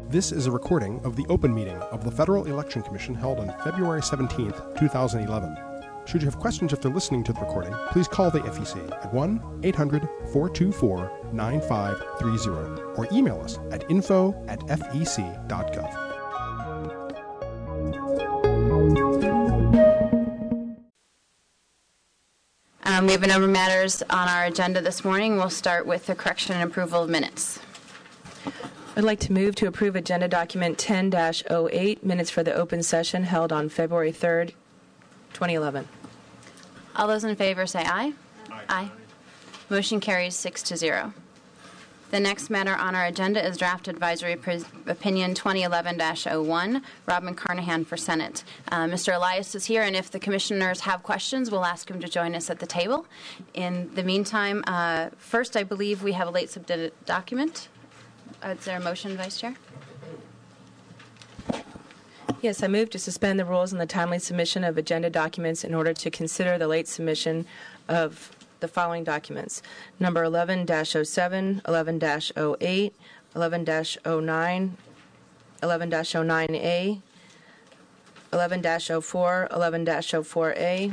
This is a recording of the open meeting of the Federal Election Commission held on February 17, 2011. Should you have questions after listening to the recording, please call the FEC at 1-800-424-9530 or email us at info@fec.gov. We have a number of matters on our agenda this morning. We'll start with the correction and approval of minutes. I'd like to move to approve Agenda Document 10-08, minutes for the open session held on February 3rd, 2011. All those in favor say aye. Aye. Aye. Motion carries 6-0. The next matter on our agenda is Draft Advisory Opinion 2011-01, Robin Carnahan for Senate. Mr. Elias is here, and if the commissioners have questions, we'll ask him to join us at the table. In the meantime, first, I believe we have a late submitted document. Is there a motion, Vice Chair? Yes, I move to suspend the rules on the timely submission of agenda documents in order to consider the late submission of the following documents: number 11-07, 11-08, 11-09, 11-09A, 11-04, 11-04A,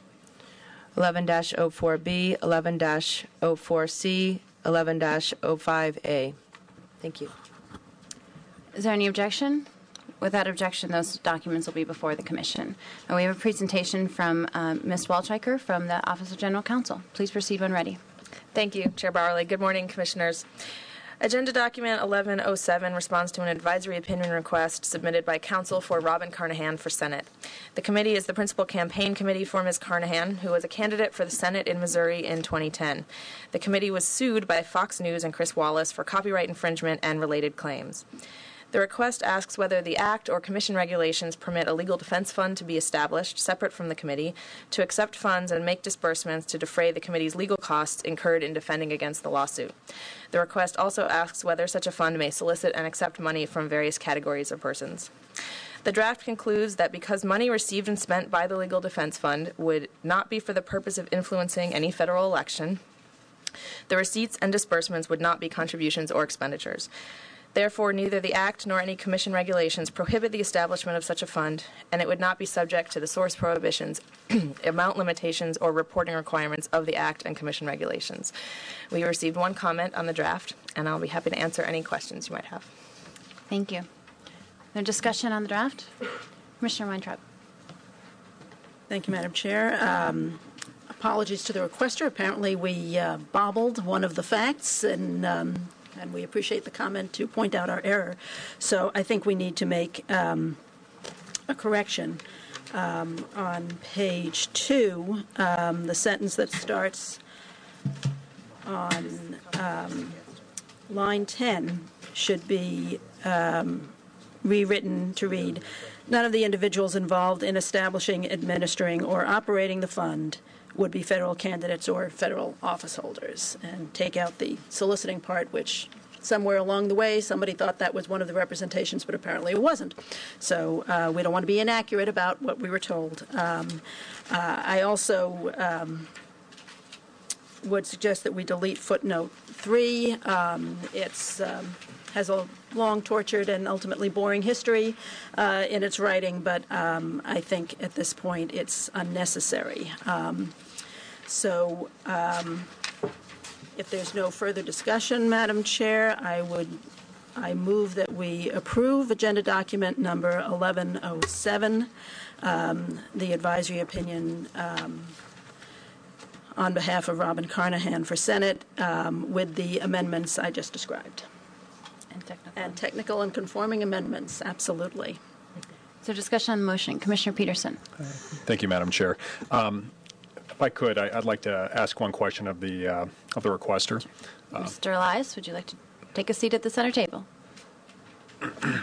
11-04B, 11-04C, 11-05A. Thank you. Is there any objection? Without objection, those documents will be before the Commission. And we have a presentation from Ms. Walchiker from the Office of General Counsel. Please proceed when ready. Thank you, Chair Bowerly. Good morning, Commissioners. Agenda Document 1107 responds to an advisory opinion request submitted by counsel for Robin Carnahan for Senate. The committee is the principal campaign committee for Ms. Carnahan, who was a candidate for the Senate in Missouri in 2010. The committee was sued by Fox News and Chris Wallace for copyright infringement and related claims. The request asks whether the Act or Commission regulations permit a legal defense fund to be established, separate from the committee, to accept funds and make disbursements to defray the committee's legal costs incurred in defending against the lawsuit. The request also asks whether such a fund may solicit and accept money from various categories of persons. The draft concludes that because money received and spent by the Legal Defense Fund would not be for the purpose of influencing any federal election, the receipts and disbursements would not be contributions or expenditures. Therefore, neither the Act nor any Commission regulations prohibit the establishment of such a fund, and it would not be subject to the source prohibitions, amount limitations, or reporting requirements of the Act and Commission regulations. We received one comment on the draft, and I'll be happy to answer any questions you might have. Thank you. No discussion on the draft? Commissioner Weintraub. Thank you, Madam Chair. Apologies to the requester. Apparently we bobbled one of the facts, and we appreciate the comment to point out our error. So I think we need to make a correction. On page 2, the sentence that starts on line 10 should be rewritten to read, "None of the individuals involved in establishing, administering, or operating the fund would be federal candidates or federal office holders," and take out the soliciting part, which somewhere along the way somebody thought that was one of the representations, but apparently it wasn't. So we don't want to be inaccurate about what we were told. I also would suggest that we delete footnote 3. It's has a long, tortured, and ultimately boring history in its writing, but I think at this point it's unnecessary. If there's no further discussion, Madam Chair, I move that we approve Agenda Document number 1107, the advisory opinion on behalf of Robin Carnahan for Senate, with the amendments I just described. And technical and conforming amendments, absolutely. So discussion on the motion. Commissioner Peterson. Thank you, Madam Chair. If I could, I'd like to ask one question of the requester. Mr. Elias, would you like to take a seat at the center table? It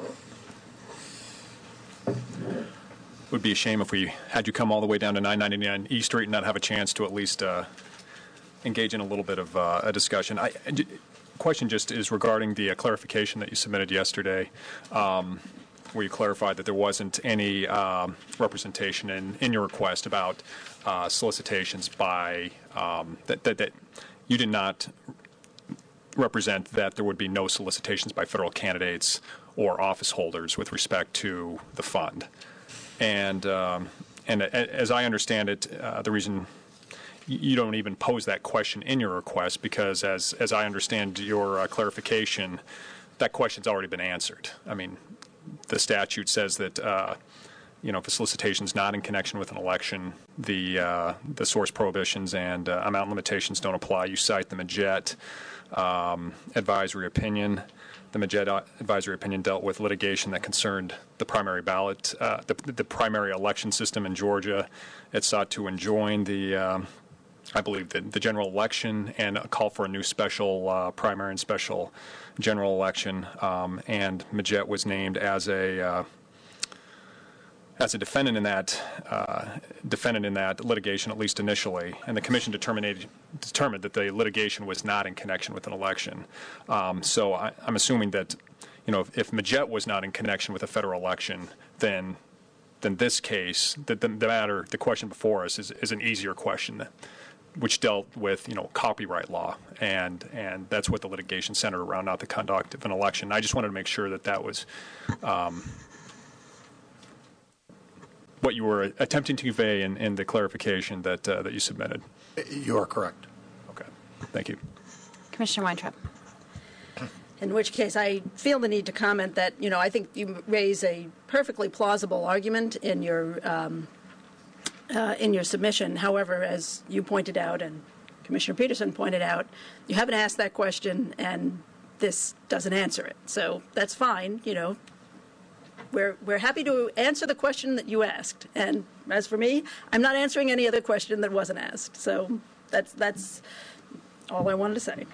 would be a shame if we had you come all the way down to 999 E Street and not have a chance to at least engage in a little bit of a discussion. Question just is regarding the clarification that you submitted yesterday, where you clarified that there wasn't any representation in your request about solicitations by that you did not represent that there would be no solicitations by federal candidates or office holders with respect to the fund. And as I understand it, the reason you don't even pose that question in your request, because as I understand your clarification, that question's already been answered. I mean, the statute says that if a solicitation is not in connection with an election, the source prohibitions and amount limitations don't apply. You cite the Majette advisory opinion. The Majette advisory opinion dealt with litigation that concerned the primary ballot, the primary election system in Georgia. It sought to enjoin I believe, the general election and a call for a new special primary and special general election. And Majette was named as a defendant in that litigation, at least initially, and the commission determined that the litigation was not in connection with an election. So I'm assuming that, if Majette was not in connection with a federal election, then this case, the question before us is an easier question, which dealt with copyright law, and that's what the litigation centered around, not the conduct of an election. I just wanted to make sure that was what you were attempting to convey in the clarification that you submitted. You are correct. Okay. Thank you. Commissioner Weintraub. In which case, I feel the need to comment that, I think you raise a perfectly plausible argument in your submission. However, as you pointed out and Commissioner Peterson pointed out, you haven't asked that question, and this doesn't answer it. So that's fine. We're happy to answer the question that you asked. And as for me, I'm not answering any other question that wasn't asked. So that's all I wanted to say.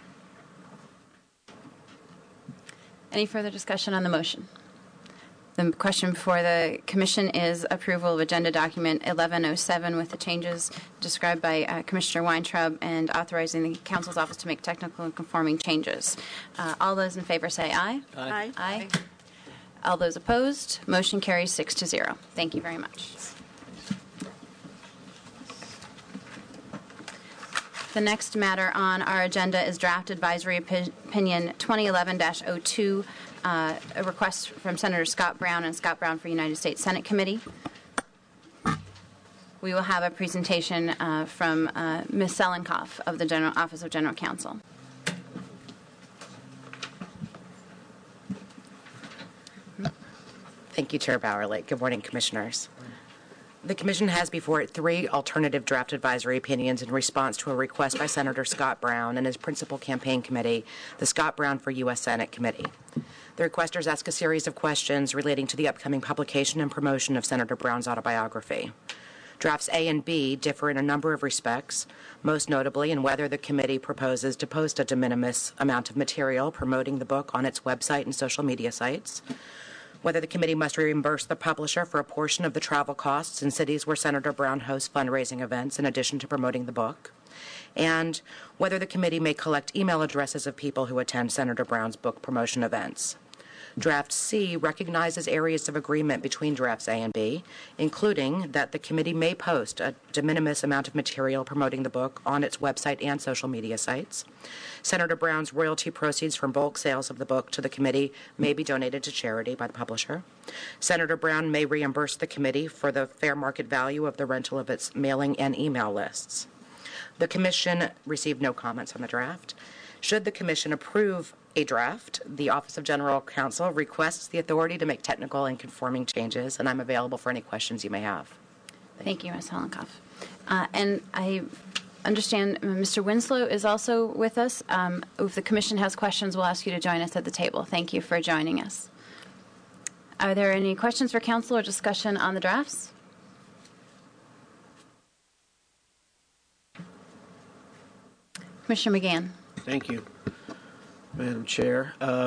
Any further discussion on the motion? The question before the commission is approval of agenda document 1107 with the changes described by Commissioner Weintraub and authorizing the council's office to make technical and conforming changes. All those in favor say aye. Aye. Aye. All those opposed, motion carries 6-0. Thank you very much. The next matter on our agenda is draft advisory opinion 2011-02, a request from Senator Scott Brown and Scott Brown for United States Senate Committee. We will have a presentation from Ms. Selenkoff of the Office of General Counsel. Thank you, Chair Bowerly. Good morning, Commissioners. The Commission has before it 3 alternative draft advisory opinions in response to a request by Senator Scott Brown and his principal campaign committee, the Scott Brown for U.S. Senate Committee. The requesters ask a series of questions relating to the upcoming publication and promotion of Senator Brown's autobiography. Drafts A and B differ in a number of respects, most notably in whether the committee proposes to post a de minimis amount of material promoting the book on its website and social media sites, whether the committee must reimburse the publisher for a portion of the travel costs in cities where Senator Brown hosts fundraising events in addition to promoting the book, and whether the committee may collect email addresses of people who attend Senator Brown's book promotion events. Draft C recognizes areas of agreement between drafts A and B, including that the committee may post a de minimis amount of material promoting the book on its website and social media sites. Senator Brown's royalty proceeds from bulk sales of the book to the committee may be donated to charity by the publisher. Senator Brown may reimburse the committee for the fair market value of the rental of its mailing and email lists. The Commission received no comments on the draft. Should the Commission approve a draft, the Office of General Counsel requests the authority to make technical and conforming changes, and I'm available for any questions you may have. Thank you, Ms. Selenkoff. And I understand Mr. Winslow is also with us. If the Commission has questions, we'll ask you to join us at the table. Thank you for joining us. Are there any questions for Council or discussion on the drafts? Commissioner McGann. Thank you, Madam Chair. I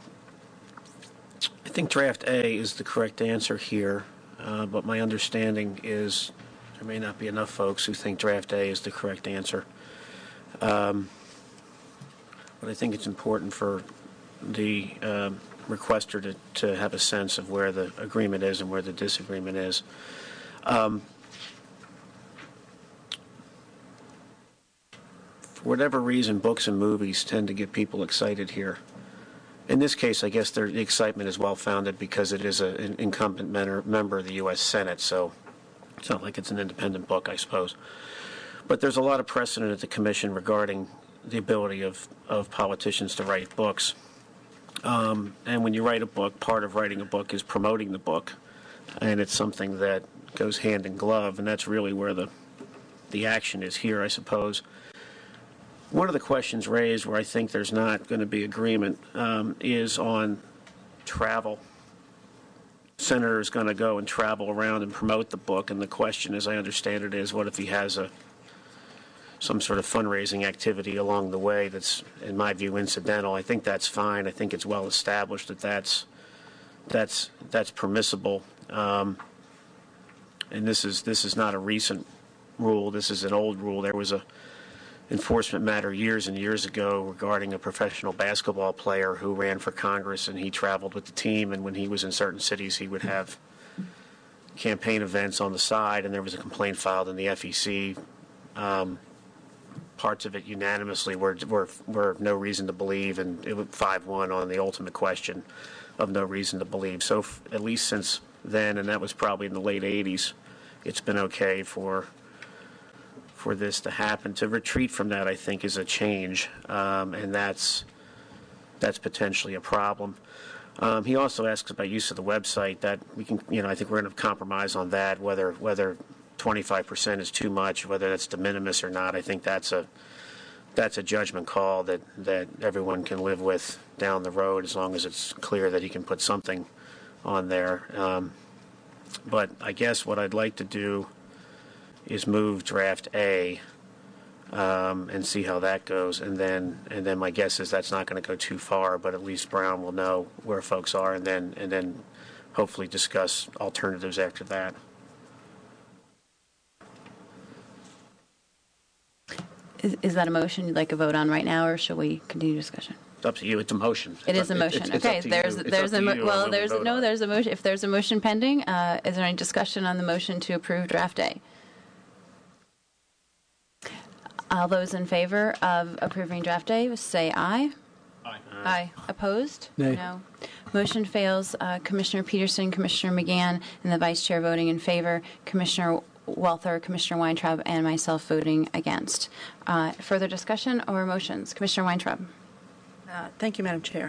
think draft A is the correct answer here, but my understanding is there may not be enough folks who think draft A is the correct answer. But I think it's important for the requester to have a sense of where the agreement is and where the disagreement is. for whatever reason, books and movies tend to get people excited here. In this case, I guess the excitement is well-founded because it is an incumbent member of the U.S. Senate, so it's not like it's an independent book, I suppose. But there's a lot of precedent at the Commission regarding the ability of politicians to write books. And when you write a book, part of writing a book is promoting the book, and it's something that goes hand in glove, and that's really where the action is here, I suppose. One of the questions raised where I think there's not going to be agreement is on travel. Senator is going to go and travel around and promote the book, and the question, as I understand it, is what if he has some sort of fundraising activity along the way that's, in my view, incidental. I think that's fine. I think it's well established that that's permissible. And this is not a recent rule. This is an old rule. There was a enforcement matter years and years ago regarding a professional basketball player who ran for Congress, and he traveled with the team, and when he was in certain cities he would have campaign events on the side, and there was a complaint filed in the FEC. Parts of it unanimously were no reason to believe, and it was 5-1 on the ultimate question of no reason to believe. So at least since then, and that was probably in the late 80s, it's been okay for this to happen. To retreat from that, I think, is a change, and that's potentially a problem. He also asks about use of the website. That we can, I think we're going to compromise on that. Whether 25% is too much, whether that's de minimis or not, I think that's a judgment call that everyone can live with down the road, as long as it's clear that he can put something on there. But I guess what I'd like to do is move draft A and see how that goes, and then my guess is that's not going to go too far, but at least Brown will know where folks are, and then hopefully discuss alternatives after that. Is that a motion you'd like a vote on right now, or shall we continue discussion? It's up to you. It's a motion. It is a motion. Okay. There's a motion. If there's a motion pending, is there any discussion on the motion to approve draft A? All those in favor of approving draft A, say aye. Aye. Aye. Opposed? Nay. No. Motion fails. Commissioner Peterson, Commissioner McGann, and the Vice Chair voting in favor. Commissioner Walther, Commissioner Weintraub, and myself voting against. Further discussion or motions? Commissioner Weintraub. Thank you, Madam Chair.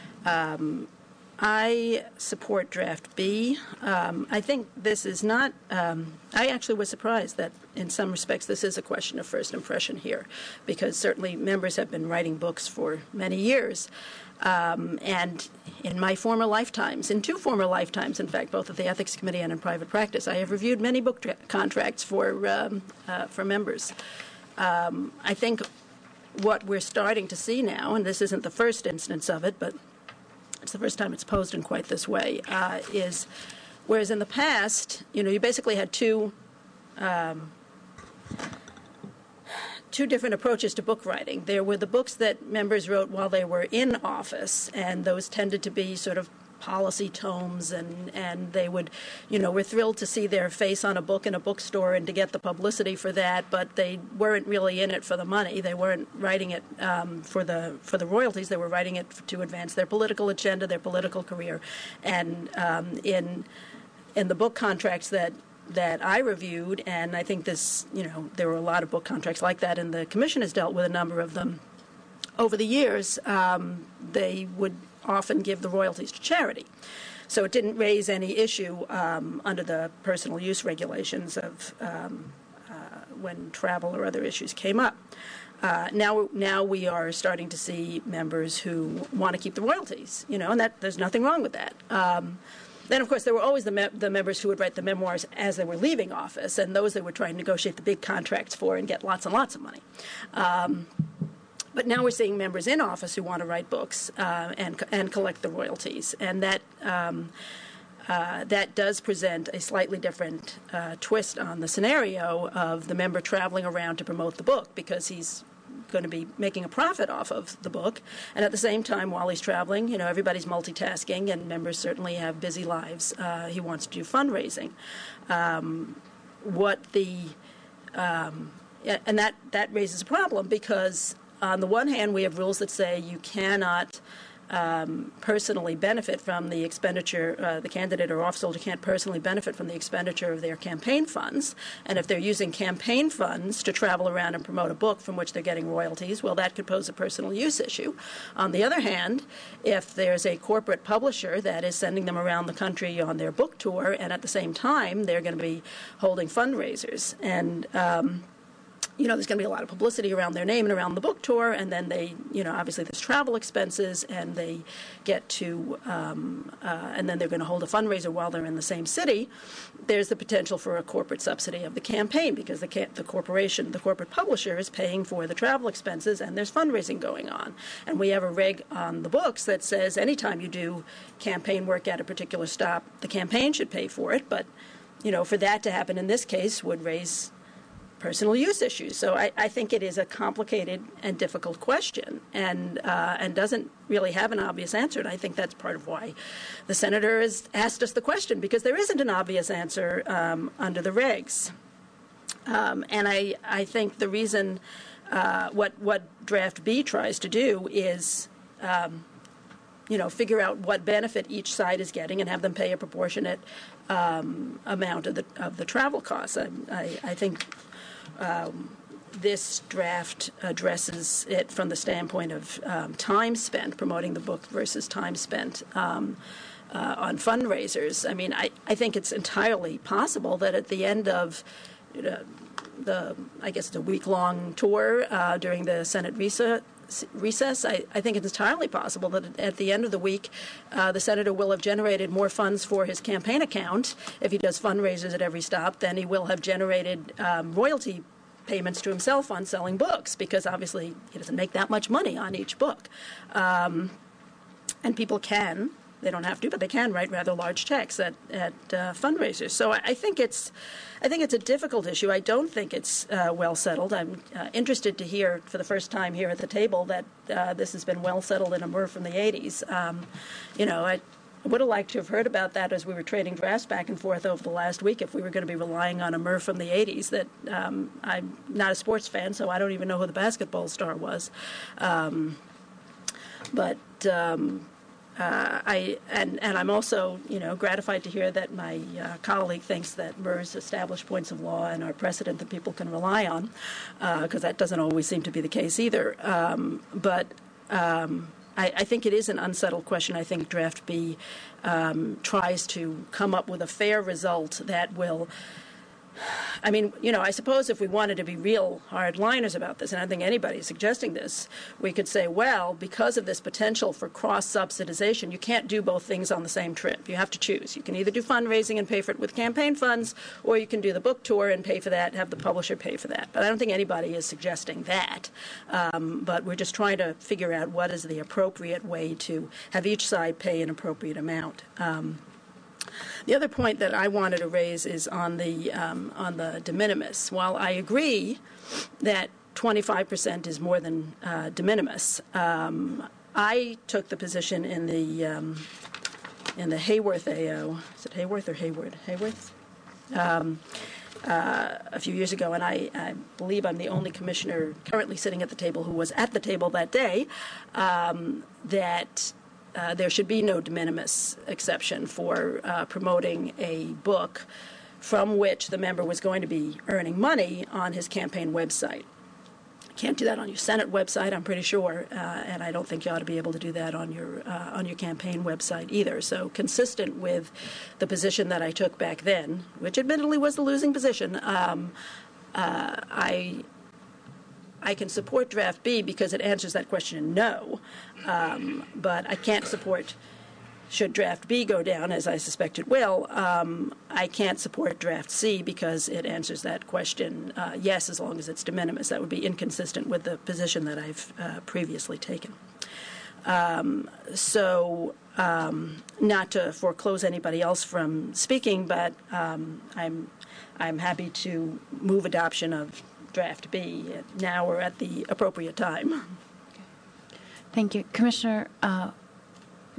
I support draft B. I think this is not, I actually was surprised that in some respects this is a question of first impression here, because certainly members have been writing books for many years. And in my former lifetimes, in two former lifetimes, in fact, both at the Ethics Committee and in private practice, I have reviewed many book contracts for members. I think what we're starting to see now, and this isn't the first instance of it, but it's the first time it's posed in quite this way, is whereas in the past, you basically had two different approaches to book writing. There were the books that members wrote while they were in office, and those tended to be sort of policy tomes, and they would, were thrilled to see their face on a book in a bookstore and to get the publicity for that, but they weren't really in it for the money. They weren't writing it for the royalties. They were writing it to advance their political agenda, their political career. And in the book contracts that I reviewed, and I think this, there were a lot of book contracts like that, and the Commission has dealt with a number of them over the years. They would often give the royalties to charity. So it didn't raise any issue under the personal use regulations of when travel or other issues came up. Now we are starting to see members who want to keep the royalties, and that there's nothing wrong with that. Then, of course, there were always the members who would write the memoirs as they were leaving office, and those they would try and negotiate the big contracts for and get lots and lots of money. But now we're seeing members in office who want to write books and collect the royalties, and that does present a slightly different twist on the scenario of the member traveling around to promote the book, because he's going to be making a profit off of the book, and at the same time, while he's traveling, everybody's multitasking, and members certainly have busy lives. He wants to do fundraising. and that raises a problem because on the one hand, we have rules that say you cannot personally benefit from the expenditure, the candidate or officeholder can't personally benefit from the expenditure of their campaign funds. And if they're using campaign funds to travel around and promote a book from which they're getting royalties, well, that could pose a personal use issue. On the other hand, if there's a corporate publisher that is sending them around the country on their book tour, and at the same time, they're going to be holding fundraisers, and there's going to be a lot of publicity around their name and around the book tour, and then they, obviously there's travel expenses, and they get to, and then they're going to hold a fundraiser while they're in the same city. There's the potential for a corporate subsidy of the campaign because the corporate publisher is paying for the travel expenses, and there's fundraising going on. And we have a reg on the books that says anytime you do campaign work at a particular stop, the campaign should pay for it, but, for that to happen in this case would raise personal use issues. So I think it is a complicated and difficult question and doesn't really have an obvious answer. And I think that's part of why the senator has asked us the question, because there isn't an obvious answer under the regs. And I think the reason what Draft B tries to do is figure out what benefit each side is getting and have them pay a proportionate amount of the travel costs. I think this draft addresses it from the standpoint of time spent promoting the book versus time spent on fundraisers. I mean, I think it's entirely possible that at the end of I guess it's a week-long tour during the Senate recess, I think it's entirely possible that at the end of the week, the senator will have generated more funds for his campaign account if he does fundraisers at every stop than he will have generated royalty payments to himself on selling books, because obviously he doesn't make that much money on each book. And people can, they don't have to, but they can write rather large checks at fundraisers. So I think it's a difficult issue. I don't think it's well settled. I'm interested to hear for the first time here at the table that this has been well settled in a MRF from the 80s. I would have liked to have heard about that as we were trading drafts back and forth over the last week if we were going to be relying on a MRF from the 80s. That I'm not a sports fan, so I don't even know who the basketball star was. I'm also, gratified to hear that my colleague thinks that MERS established points of law and are precedent that people can rely on, because that doesn't always seem to be the case either. I think it is an unsettled question. I think Draft B tries to come up with a fair result that will. I suppose if we wanted to be real hardliners about this, and I don't think anybody is suggesting this, we could say, well, because of this potential for cross-subsidization, you can't do both things on the same trip. You have to choose. You can either do fundraising and pay for it with campaign funds, or you can do the book tour and pay for that, have the publisher pay for that. But I don't think anybody is suggesting that. But we're just trying to figure out what is the appropriate way to have each side pay an appropriate amount. The other point that I wanted to raise is on the de minimis. While I agree that 25% is more than de minimis, I took the position in the Hayworth AO. Is it Hayworth or Hayward? Hayworth? A few years ago, and I believe I'm the only commissioner currently sitting at the table who was at the table that day, that there should be no de minimis exception for promoting a book from which the member was going to be earning money on his campaign website. Can't do that on your Senate website, I'm pretty sure, and I don't think you ought to be able to do that on your campaign website either. So consistent with the position that I took back then, which admittedly was the losing position, I can support Draft B because it answers that question no, but I can't support, should Draft B go down, as I suspect it will, I can't support Draft C because it answers that question yes, as long as it's de minimis. That would be inconsistent with the position that I've previously taken. Not to foreclose anybody else from speaking, but I'm happy to move adoption of Draft B now or at the appropriate time. Thank you. Commissioner,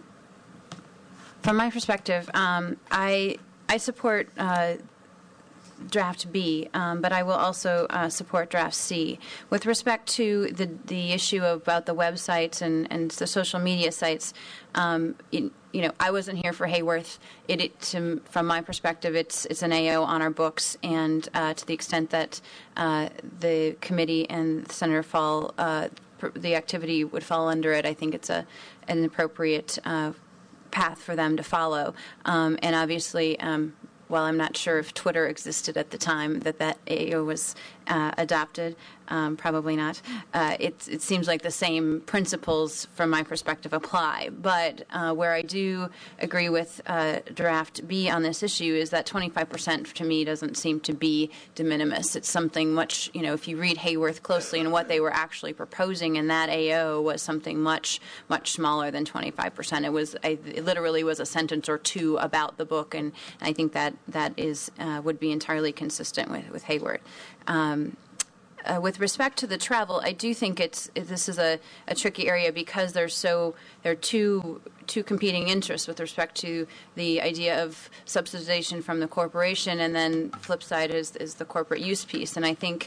from my perspective, I support draft B, but I will also support draft C. With respect to the issue about the websites and the social media sites, I wasn't here for Hayworth. From my perspective, it's an AO on our books, and to the extent that the committee and Senator Fall, the activity would fall under it, I think it's an appropriate path for them to follow. And obviously, while I'm not sure if Twitter existed at the time that AO was adopted, probably not. It seems like the same principles, from my perspective, apply. But where I do agree with draft B on this issue is that 25% to me doesn't seem to be de minimis. It's something much, if you read Hayworth closely, and what they were actually proposing in that AO was something much, much smaller than 25%. It literally was a sentence or two about the book, and I think that would be entirely consistent with Hayworth. With respect to the travel, I do think this is a tricky area because there are two competing interests with respect to the idea of subsidization from the corporation, and then flip side is the corporate use piece. And I think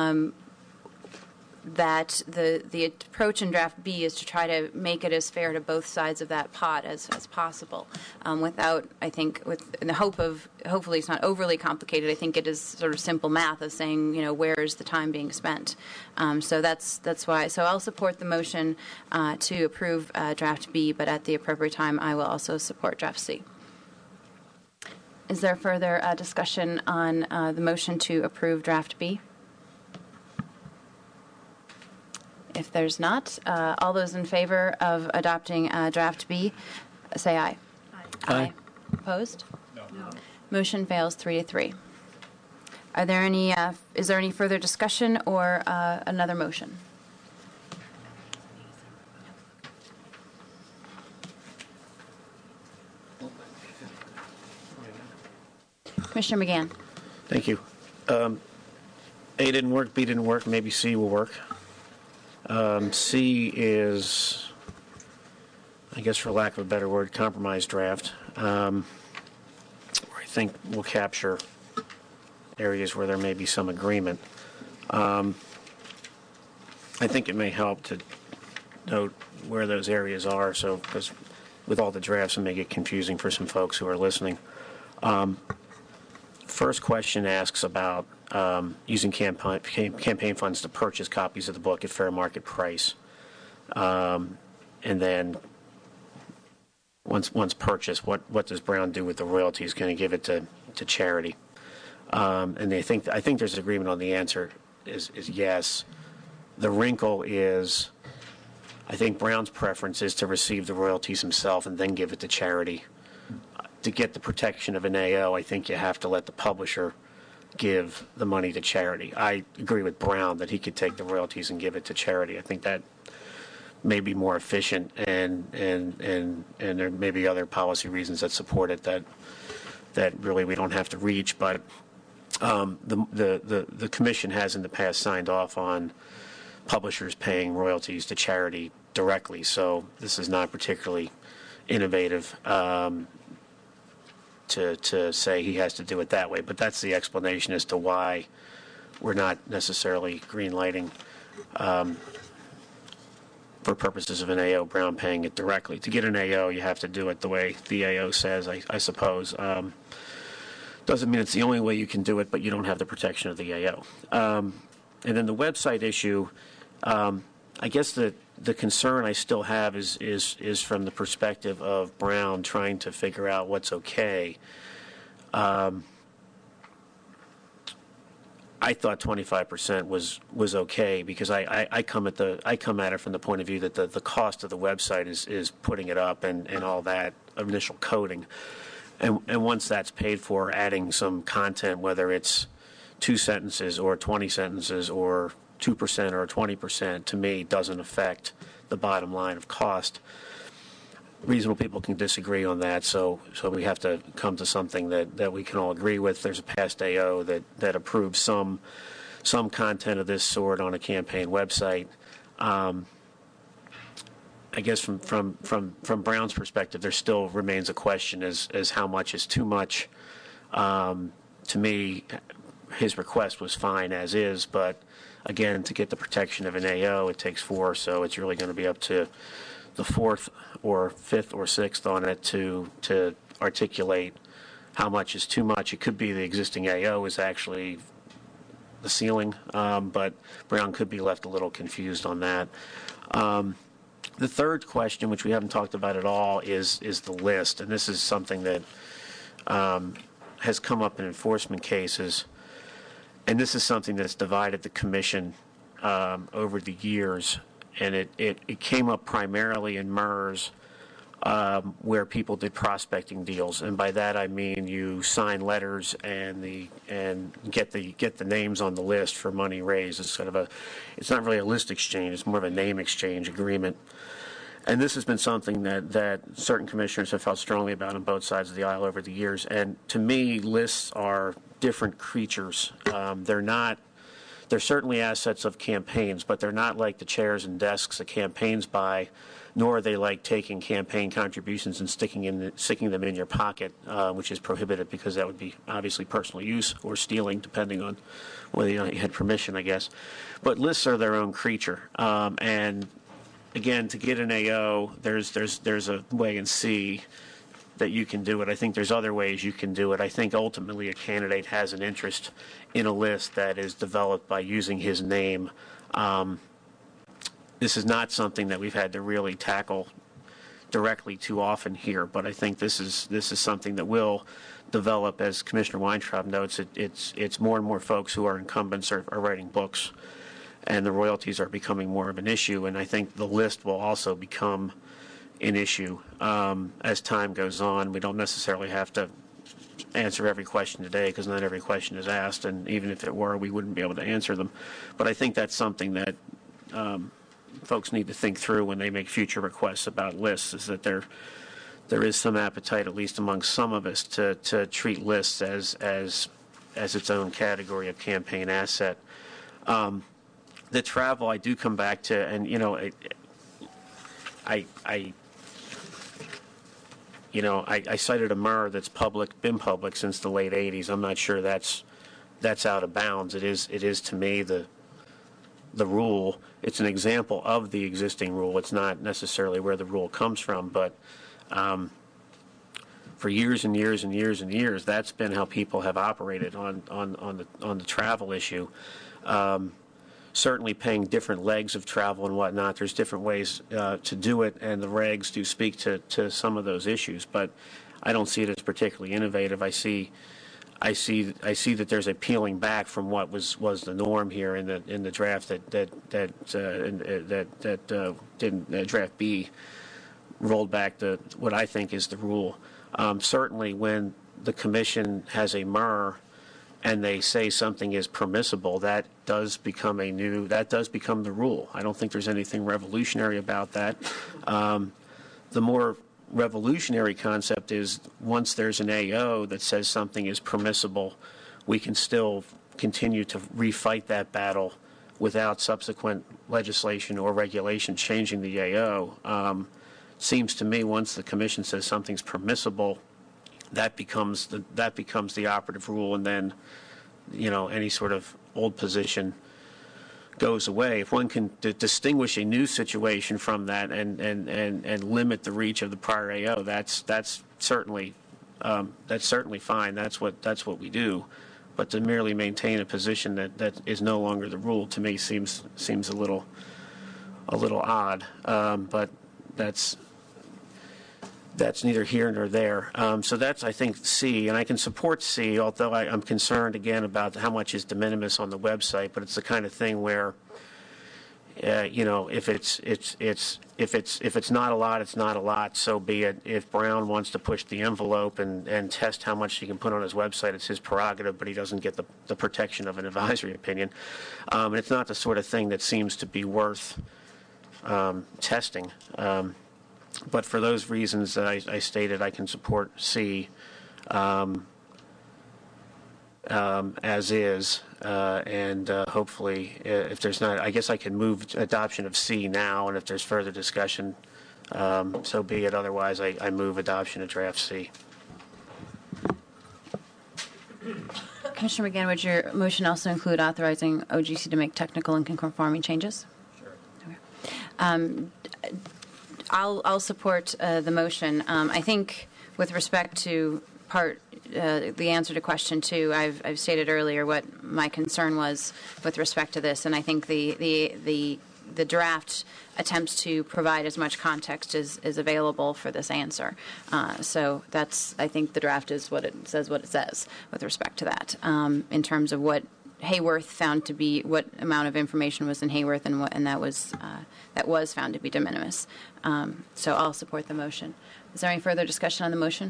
that the approach in draft B is to try to make it as fair to both sides of that pot as possible, without, I think, in the hope of, hopefully it's not overly complicated. I think it is sort of simple math of saying, where is the time being spent. So that's why. So I'll support the motion to approve draft B, but at the appropriate time, I will also support draft C. Is there further discussion on the motion to approve draft B? If there's not, all those in favor of adopting draft B, say aye. Aye. Opposed? No. Motion fails 3-3. Is there any further discussion or another motion? Commissioner McGann. Thank you. A didn't work, B didn't work, maybe C will work. C is, I guess for lack of a better word, compromise draft, where I think we'll capture areas where there may be some agreement. I think it may help to note where those areas are, because with all the drafts it may get confusing for some folks who are listening. First question asks about using campaign funds to purchase copies of the book at fair market price, and then once purchased, what does Brown do with the royalties? Going to give it to charity? And I think there's agreement on the answer is yes. The wrinkle is, I think Brown's preference is to receive the royalties himself and then give it to charity. To get the protection of an AO, I think you have to let the publisher give the money to charity. I agree with Brown that he could take the royalties and give it to charity. I think that may be more efficient, and there may be other policy reasons that support it that really we don't have to reach. But the commission has in the past signed off on publishers paying royalties to charity directly, so this is not particularly innovative to say he has to do it that way. But that's the explanation as to why we're not necessarily green-lighting for purposes of an AO, Brown paying it directly. To get an AO, you have to do it the way the AO says, I suppose. Doesn't mean it's the only way you can do it, but you don't have the protection of the AO. And then the website issue, I guess the concern I still have is from the perspective of Brown trying to figure out what's okay. I thought 25% was okay because I come at it from the point of view that the cost of the website is putting it up and all that initial coding, and once that's paid for, adding some content, whether it's 2 sentences or 20 sentences or 2% or 20%, to me doesn't affect the bottom line of cost. Reasonable people can disagree on that, so we have to come to something that we can all agree with. There's a past AO that approves some content of this sort on a campaign website. I guess from Brown's perspective, there still remains a question as how much is too much. to me, his request was fine as is, but again, to get the protection of an AO, it takes 4, so it's really going to be up to the 4th or 5th or 6th on it to articulate how much is too much. It could be the existing AO is actually the ceiling, but Brown could be left a little confused on that. The third question, which we haven't talked about at all, is the list, and this is something that has come up in enforcement cases, and this is something that's divided the commission over the years, and it came up primarily in MERS, where people did prospecting deals, and by that I mean you sign letters and get the names on the list for money raised. It's sort of it's not really a list exchange; it's more of a name exchange agreement. And this has been something that certain commissioners have felt strongly about on both sides of the aisle over the years. And to me, lists are different creatures. They're certainly assets of campaigns, but they're not like the chairs and desks that campaigns buy, nor are they like taking campaign contributions and sticking them in your pocket, which is prohibited because that would be obviously personal use or stealing, depending on whether you had permission, I guess. But lists are their own creature, and again, to get an AO, there's a way in C that you can do it. I think there's other ways you can do it. I think ultimately a candidate has an interest in a list that is developed by using his name. This is not something that we've had to really tackle directly too often here, but I think this is something that will develop, as Commissioner Weintraub notes. It's more and more folks who are incumbents are writing books, and the royalties are becoming more of an issue, and I think the list will also become an issue as time goes on. We don't necessarily have to answer every question today because not every question is asked, and even if it were, we wouldn't be able to answer them. But I think that's something that folks need to think through when they make future requests about lists, is that there is some appetite, at least among some of us, to treat lists as its own category of campaign asset. The travel, I do come back to, and I cited a MER that's been public since the late '80s. I'm not sure that's out of bounds. It is to me the rule. It's an example of the existing rule. It's not necessarily where the rule comes from, but for years and years and years and years, that's been how people have operated on the travel issue. Certainly paying different legs of travel and whatnot. There's different ways to do it, and the regs do speak to some of those issues. But I don't see it as particularly innovative. I see that there's a peeling back from what was the norm here in the draft that didn't draft B rolled back to what I think is the rule. Certainly, when the commission has a MER and they say something is permissible, that does become the rule. I don't think there's anything revolutionary about that. The more revolutionary concept is once there's an AO that says something is permissible, we can still continue to refight that battle without subsequent legislation or regulation changing the AO. Seems to me once the commission says something's permissible, that becomes the operative rule, and then any sort of old position goes away. If one can distinguish a new situation from that and limit the reach of the prior AO, that's certainly fine. That's what we do. But to merely maintain a position that is no longer the rule, to me seems a little odd. But that's neither here nor there. So that's, I think, C, and I can support C, although I'm concerned again about how much is de minimis on the website. But it's the kind of thing where, if it's not a lot, it's not a lot. So be it. If Brown wants to push the envelope and test how much he can put on his website, it's his prerogative. But he doesn't get the protection of an advisory opinion. And it's not the sort of thing that seems to be worth testing. But for those reasons that I stated, I can support C as is, and hopefully, if there's not, I guess I can move adoption of C now, and if there's further discussion, so be it. Otherwise, I move adoption of draft C. Commissioner McGann, would your motion also include authorizing OGC to make technical and conforming changes? Sure. Okay. I'll support the motion. I think with respect to the answer to question 2, I've stated earlier what my concern was with respect to this, and I think the draft attempts to provide as much context as is available for this answer. So I think the draft is what it says with respect to that, in terms of what Hayworth found to be, what amount of information was in Hayworth, and that was found to be de minimis. So I'll support the motion. Is there any further discussion on the motion?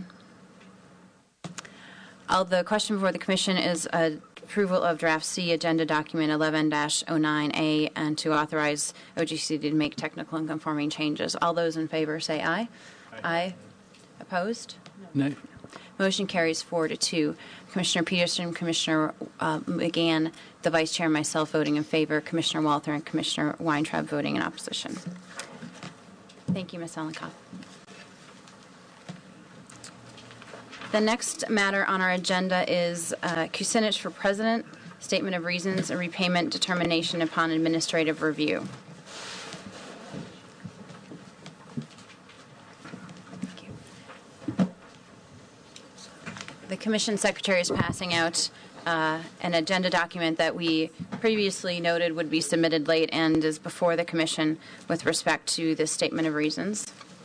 The question before the Commission is approval of Draft C, Agenda Document 11-09A, and to authorize OGC to make technical and conforming changes. All those in favor say aye. Aye. Opposed? No. Motion carries 4-2. Commissioner Peterson, Commissioner McGann, the Vice Chair, and myself voting in favor, Commissioner Walther and Commissioner Weintraub voting in opposition. Thank you, Ms. Ellenkoff. The next matter on our agenda is Kucinich for President, Statement of Reasons, and Repayment Determination upon Administrative Review. Thank you. The Commission Secretary is passing out an agenda document that we previously noted would be submitted late and is before the Commission with respect to this Statement of Reasons.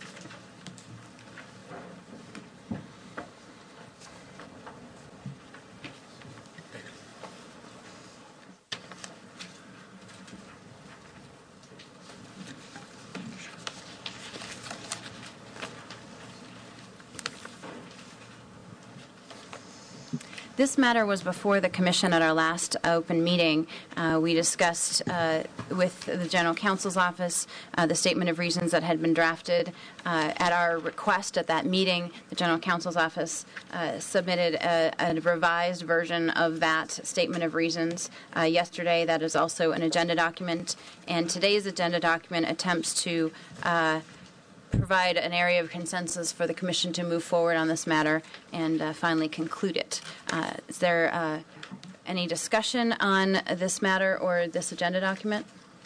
This matter was before the Commission at our last open meeting. We discussed with the General Counsel's Office the Statement of Reasons that had been drafted. At our request at that meeting, the General Counsel's Office submitted a revised version of that Statement of Reasons yesterday. That is also an agenda document. And today's agenda document attempts to provide an area of consensus for the Commission to move forward on this matter and finally conclude it. Is there any discussion on this matter or this agenda document?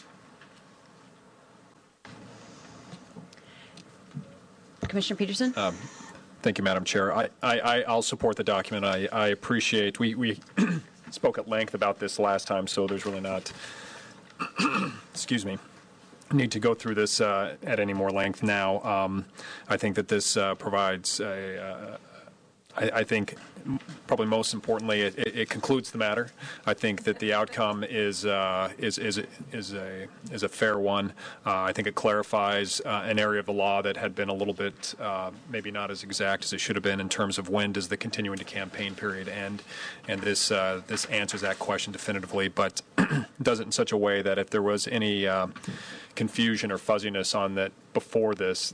Commissioner Peterson? Thank you, Madam Chair. I'll support the document. I appreciate, we spoke at length about this last time, so there's really not, excuse me, need to go through this at any more length now. I think that this provides I think probably most importantly it concludes the matter. I think that the outcome is a fair one. I think it clarifies an area of the law that had been a little bit maybe not as exact as it should have been in terms of when does the continuing to campaign period end, and this answers that question definitively, but does it in such a way that if there was any confusion or fuzziness on that before this,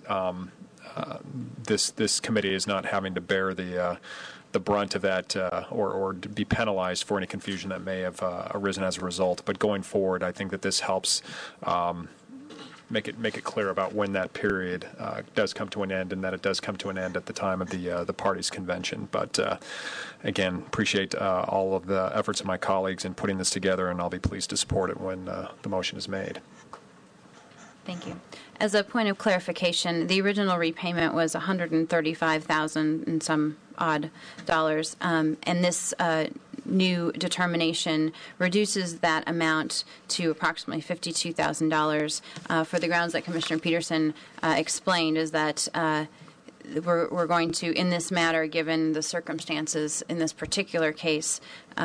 this committee is not having to bear the brunt of that or to be penalized for any confusion that may have arisen as a result. But going forward, I think that this helps make it clear about when that period does come to an end, and that it does come to an end at the time of the party's convention. But again, appreciate all of the efforts of my colleagues in putting this together, and I'll be pleased to support it when the motion is made. Thank you. As a point of clarification, the original repayment was $135,000 and some odd dollars, and this new determination reduces that amount to approximately $52,000 for the grounds that Commissioner Peterson explained, is that we're going to, in this matter, given the circumstances in this particular case,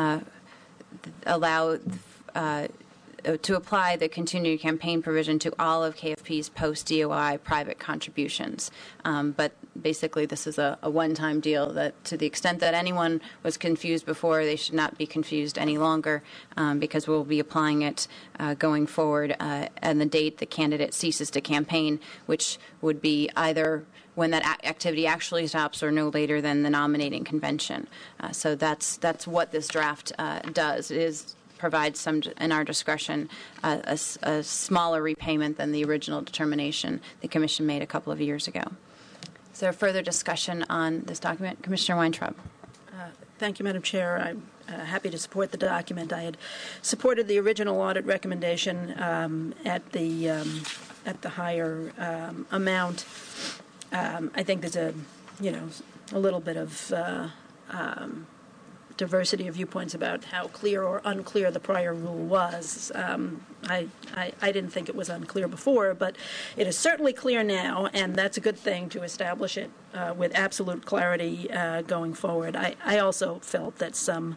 allow to apply the continued campaign provision to all of KFP's post-DOI private contributions. But basically, this is a one-time deal that to the extent that anyone was confused before, they should not be confused any longer because we'll be applying it going forward and the date the candidate ceases to campaign, which would be either when that activity actually stops or no later than the nominating convention. So that's what this draft does. It is provides some, in our discretion, a smaller repayment than the original determination the Commission made a couple of years ago. Is there further discussion on this document? Commissioner Weintraub. Thank you, Madam Chair. I'm happy to support the document. I had supported the original audit recommendation at the higher amount. I think there's a little bit of diversity of viewpoints about how clear or unclear the prior rule was. I didn't think it was unclear before, but it is certainly clear now, and that's a good thing to establish it with absolute clarity going forward. I also felt that some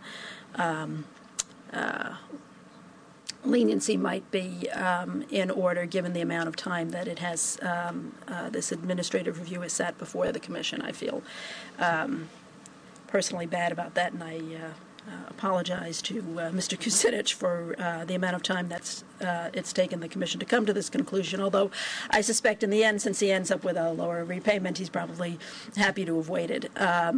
leniency might be in order given the amount of time that it has, this administrative review has sat before the Commission. I feel personally bad about that, and I apologize to Mr. Kucinich for the amount of time that's it's taken the Commission to come to this conclusion, although I suspect in the end, since he ends up with a lower repayment, he's probably happy to have waited.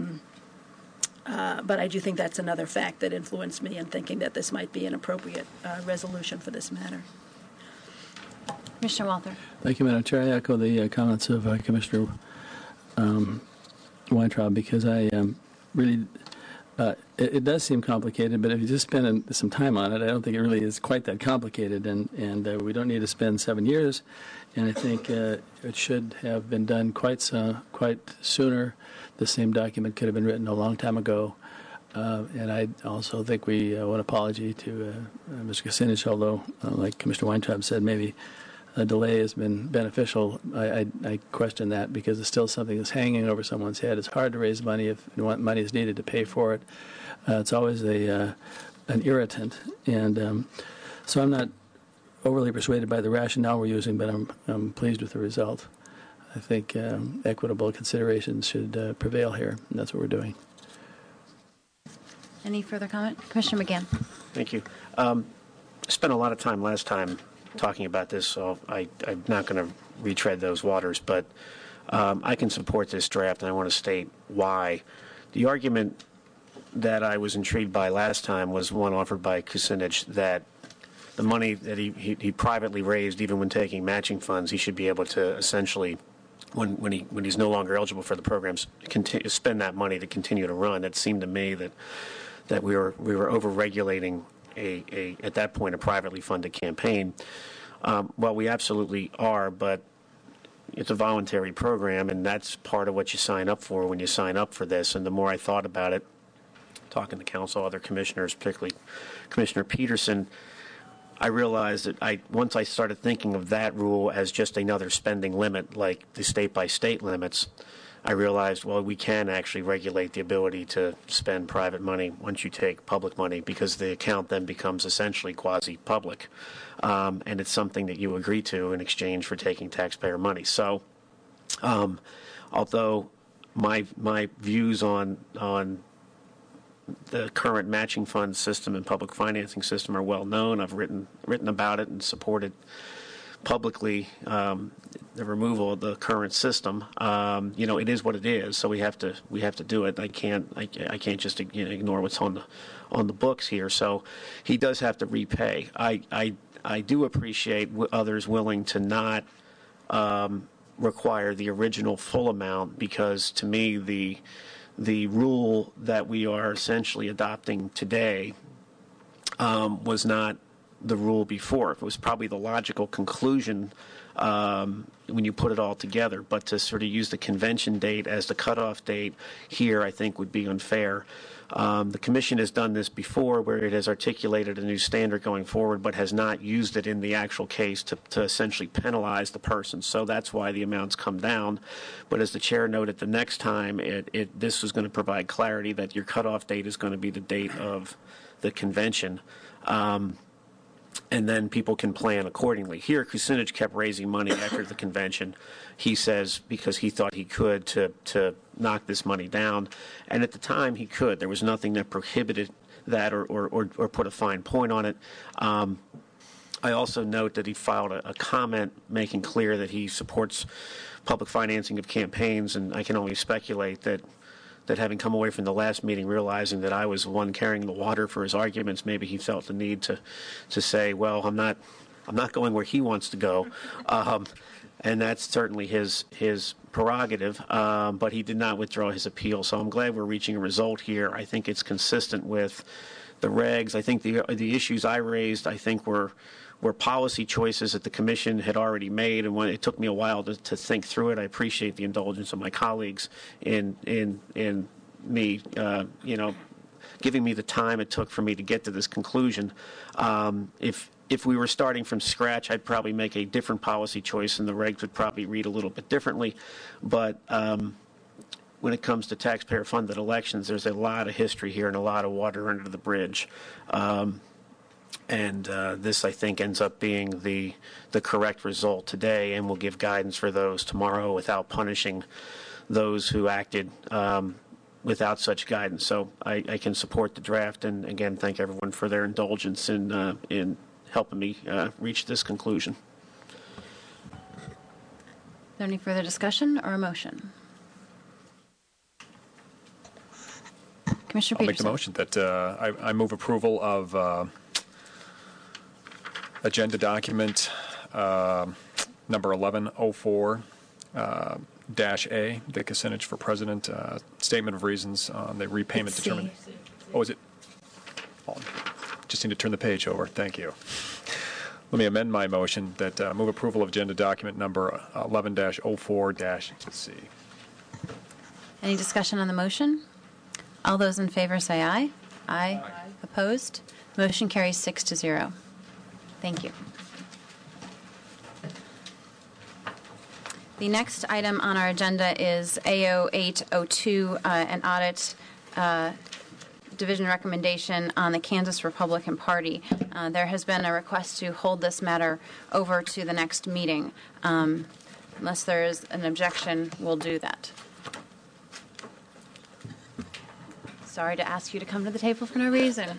But I do think that's another fact that influenced me in thinking that this might be an appropriate resolution for this matter. Commissioner Walther. Thank you, Madam Chair. I echo the comments of Commissioner Weintraub, because I really, it does seem complicated, but if you just spend some time on it, I don't think it really is quite that complicated, and we don't need to spend 7 years, and I think it should have been done quite sooner. The same document could have been written a long time ago, and I also think we owe an apology to Mr. Kucinich, although, like Commissioner Weintraub said, maybe a delay has been beneficial. I question that, because it's still something that's hanging over someone's head. It's hard to raise money if money is needed to pay for it. It's always an irritant, and so I'm not overly persuaded by the rationale we're using, but I'm pleased with the result. I think equitable considerations should prevail here, and that's what we're doing. Any further comment? Commissioner McGann. Thank you. I spent a lot of time last time talking about this, so I'm not going to retread those waters, but I can support this draft, and I want to state why. The argument that I was intrigued by last time was one offered by Kucinich, that the money that he privately raised, even when taking matching funds, he should be able to essentially, when he's no longer eligible for the programs, spend that money to continue to run. It seemed to me that we were over-regulating at that point a privately funded campaign. Well, we absolutely are, but it's a voluntary program, and that's part of what you sign up for when you sign up for this. And the more I thought about it, talking to council, other commissioners, particularly Commissioner Peterson, I realized that once I started thinking of that rule as just another spending limit, like the state-by-state limits, I realized, well, we can actually regulate the ability to spend private money once you take public money, because the account then becomes essentially quasi-public, and it's something that you agree to in exchange for taking taxpayer money. So, although my views on the current matching fund system and public financing system are well known, I've written about it and supported publicly the removal of the current system. It is what it is, so we have to do it. I can't just ignore what's on the books here. So he does have to repay. I do appreciate others willing to not require the original full amount, because to me the rule that we are essentially adopting today was not the rule before. It was probably the logical conclusion when you put it all together, but to sort of use the convention date as the cutoff date here, I think, would be unfair. The Commission has done this before, where it has articulated a new standard going forward, but has not used it in the actual case to essentially penalize the person. So that's why the amounts come down. But as the chair noted, the next time this is going to provide clarity that your cutoff date is going to be the date of the convention. And then people can plan accordingly. Here, Kucinich kept raising money after the convention, he says, because he thought he could to knock this money down. And at the time, he could. There was nothing that prohibited that or put a fine point on it. I also note that he filed a comment making clear that he supports public financing of campaigns, and I can only speculate that having come away from the last meeting realizing that I was the one carrying the water for his arguments, maybe he felt the need to say, well, I'm not going where he wants to go. and that's certainly his prerogative, but he did not withdraw his appeal. So I'm glad we're reaching a result here. I think it's consistent with the regs. I think the issues I raised, I think were policy choices that the commission had already made, and when it took me a while to think through it. I appreciate the indulgence of my colleagues in me, giving me the time it took for me to get to this conclusion. If we were starting from scratch, I'd probably make a different policy choice, and the regs would probably read a little bit differently. But when it comes to taxpayer-funded elections, there's a lot of history here and a lot of water under the bridge. And this, I think, ends up being the correct result today, and will give guidance for those tomorrow without punishing those who acted without such guidance. So I can support the draft, and again, thank everyone for their indulgence in helping me reach this conclusion. Is there any further discussion or a motion? Commissioner Peterson. I'll make the motion that I move approval of agenda document number 1104 -A, the Kucinich for President statement of reasons on the repayment determination. Oh, is it? Oh, just need to turn the page over. Thank you. Let me amend my motion that move approval of agenda document number 11-04-C. Any discussion on the motion? All those in favor say aye. Aye. Opposed? Motion carries 6-0. Thank you. The next item on our agenda is AO 802, an audit division recommendation on the Kansas Republican Party. There has been a request to hold this matter over to the next meeting. Unless there is an objection, we'll do that. Sorry to ask you to come to the table for no reason.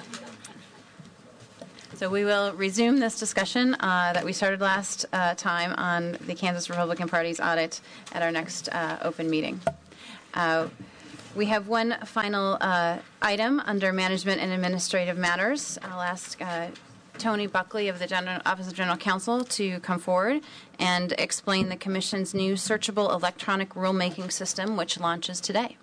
So we will resume this discussion that we started last time on the Kansas Republican Party's audit at our next open meeting. We have one final item under Management and Administrative Matters. I'll ask Tony Buckley of the Office of General Counsel to come forward and explain the Commission's new searchable electronic rulemaking system, which launches today.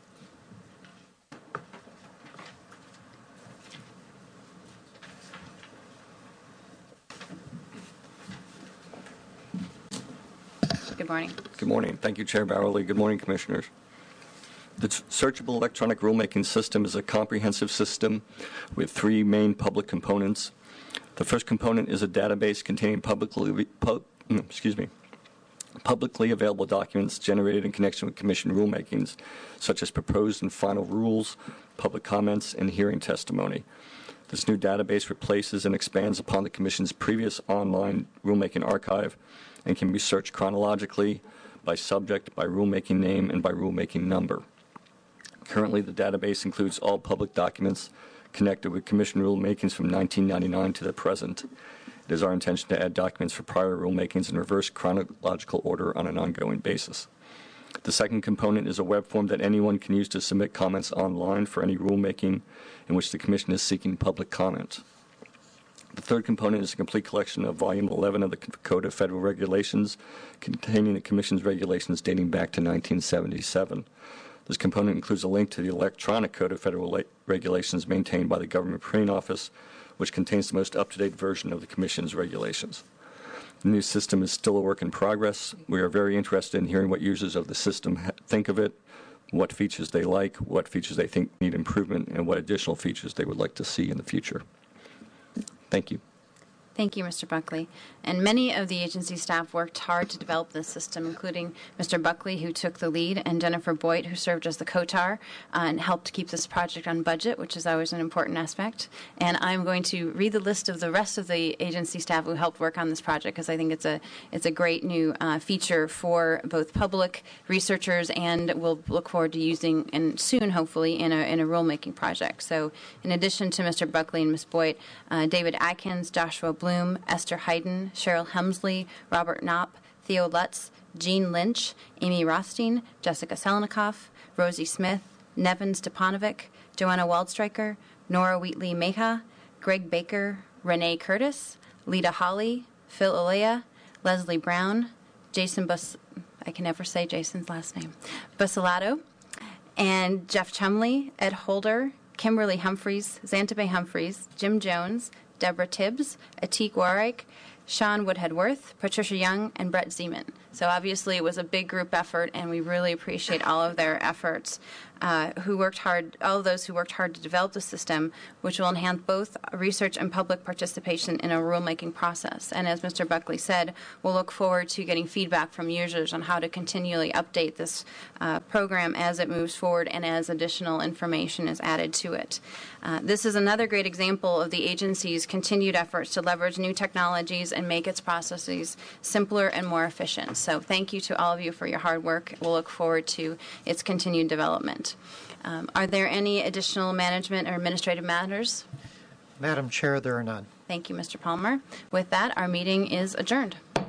Good morning. Good morning. Thank you, Chair Bowerly. Good morning, Commissioners. The searchable electronic rulemaking system is a comprehensive system with three main public components. The first component is a database containing publicly available documents generated in connection with Commission rulemakings, such as proposed and final rules, public comments, and hearing testimony. This new database replaces and expands upon the Commission's previous online rulemaking archive and can be searched chronologically, by subject, by rulemaking name, and by rulemaking number. Currently, the database includes all public documents connected with Commission rulemakings from 1999 to the present. It is our intention to add documents for prior rulemakings in reverse chronological order on an ongoing basis. The second component is a web form that anyone can use to submit comments online for any rulemaking in which the Commission is seeking public comment. The third component is a complete collection of Volume 11 of the Code of Federal Regulations, containing the Commission's regulations dating back to 1977. This component includes a link to the electronic Code of Federal Regulations maintained by the Government Printing Office, which contains the most up-to-date version of the Commission's regulations. The new system is still a work in progress. We are very interested in hearing what users of the system think of it, what features they like, what features they think need improvement, and what additional features they would like to see in the future. Thank you. Thank you, Mr. Buckley. And many of the agency staff worked hard to develop this system, including Mr. Buckley, who took the lead, and Jennifer Boyd, who served as the co-tar and helped keep this project on budget, which is always an important aspect. And I'm going to read the list of the rest of the agency staff who helped work on this project, because I think it's a great new feature for both public researchers, and we'll look forward to using and soon, hopefully, in a rulemaking project. So in addition to Mr. Buckley and Ms. Boyd, David Atkins, Joshua Bloom, Esther Hayden, Cheryl Helmsley, Robert Knopp, Theo Lutz, Jean Lynch, Amy Rothstein, Jessica Selnikoff, Rosie Smith, Nevin Stepanovic, Joanna Waldstreicher, Nora Wheatley Meha, Greg Baker, Renee Curtis, Lita Hawley, Phil Olea, Leslie Brown, Jason I can never say Jason's last name, Bussolato, and Jeff Chumley, Ed Holder, Kimberly Humphreys, Xantabe Humphreys, Jim Jones, Deborah Tibbs, Atik Warwick, Sean Woodhead-Worth, Patricia Young, and Brett Zeman. So obviously it was a big group effort, and we really appreciate all of their efforts, who worked hard, all of those who worked hard to develop the system, which will enhance both research and public participation in a rulemaking process. And as Mr. Buckley said, we'll look forward to getting feedback from users on how to continually update this program as it moves forward and as additional information is added to it. This is another great example of the agency's continued efforts to leverage new technologies and make its processes simpler and more efficient. So thank you to all of you for your hard work. We'll look forward to its continued development. Are there any additional management or administrative matters? Madam Chair, there are none. Thank you, Mr. Palmer. With that, our meeting is adjourned.